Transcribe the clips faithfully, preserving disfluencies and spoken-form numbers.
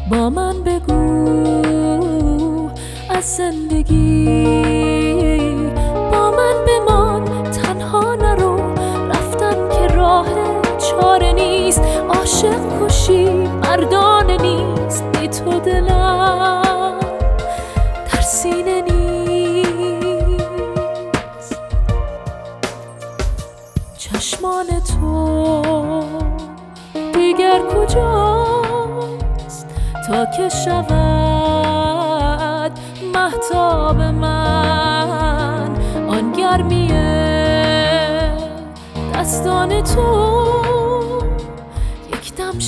با من بگو از زندگی، با من بمان تنها نرو، رفتن که راه چاره نیست، عاشق کشی مردانه نیست، بی تو دلم در سینه نیست. چشمان تو دیگر کجاست تا که شود مهتاب من، آن گرمی دستان تو یک دم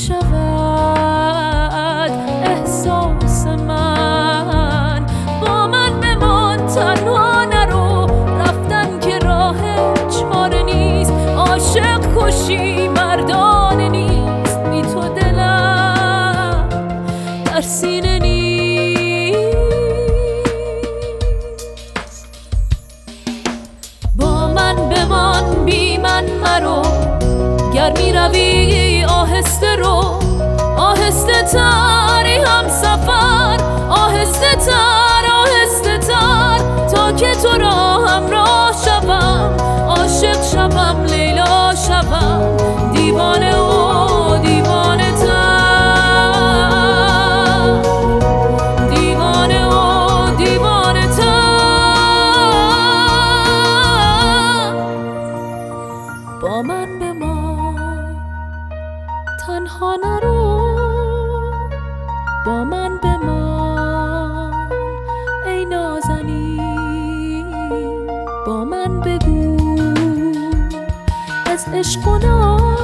شود احساس من. با من بمان تنها نرو، رفتن که راه چاره نیست، عاشق کشی مردانه نیست، بی تو دلم در سینه نیست. با من بمان بی من مرو، گر می روی آهسته رو، آهسته تری هم سفر، آهسته تر آهسته تر، تا که تو را همراه شوم، عاشق شوم لیلا شوم، دیوانه و دیوانه تر، دیوانه و دیوانه تر. با من بمان تنها نرو، با من بمان ای نازنین، با من بگو از عشق و ناز